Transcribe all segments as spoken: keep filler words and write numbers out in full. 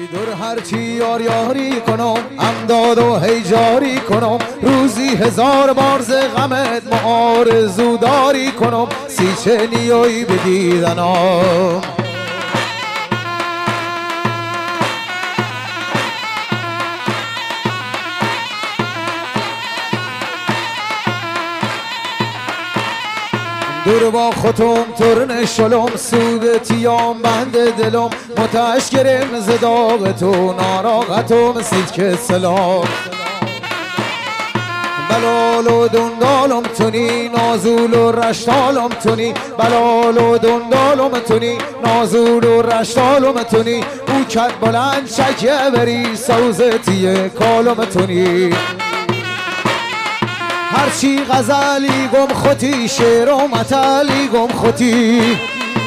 دور هرچی یار یاری کنم امداد و هیجاری کنم روزی هزار بار ز غمت آرزو داری کنم سیچه نیایی به دیدنم دور با خودم ترن شلم سود تیام بند دلم متعش گرم زداغ تو ناراغتم سیچ سلام بلال و دندالم تونی نازول و رشتالم تونی بلال و دندالم تونی نازول و رشتالم تونی او کت بلند شکه بری سوزتیه کالم تونی هرچی غزلی گم خوتی شعر و متلی گم خوتی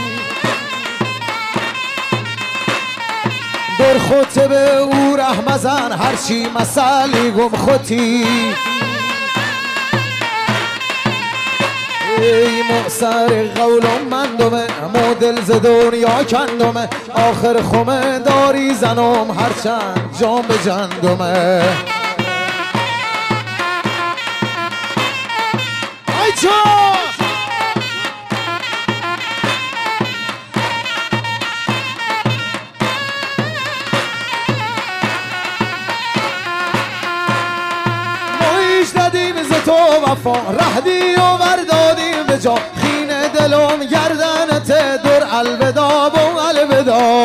در خود به او رحم زن هرچی مسلی گم خوتی ای مؤثر قولم مندمه مدل ز دنیا کندمه آخر خمه داری زنم هرچند جام به جندمه مایش دادیم ز تو وفا رهدی و بردادیم به جا خین دلم گردنت در الودا بو الودا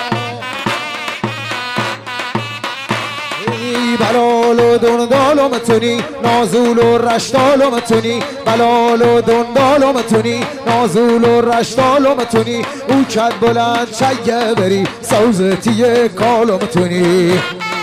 بلال و دندالم تونی نازول و رشتالم تونی بلال و دندالم تونی نازول و رشتالم تونی او کت بلند شگه بری سوزتیه کالم تونی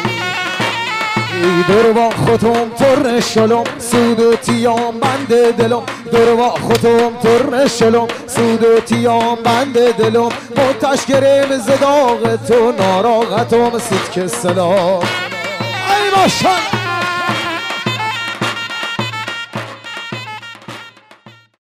دور با خودم ترن شلم سود و تیام بند دلم دور با خودم ترن شلم سود و تیام بند دلم متش گرم زداغ تو ناراغتم سیت که سلام ای ماشالله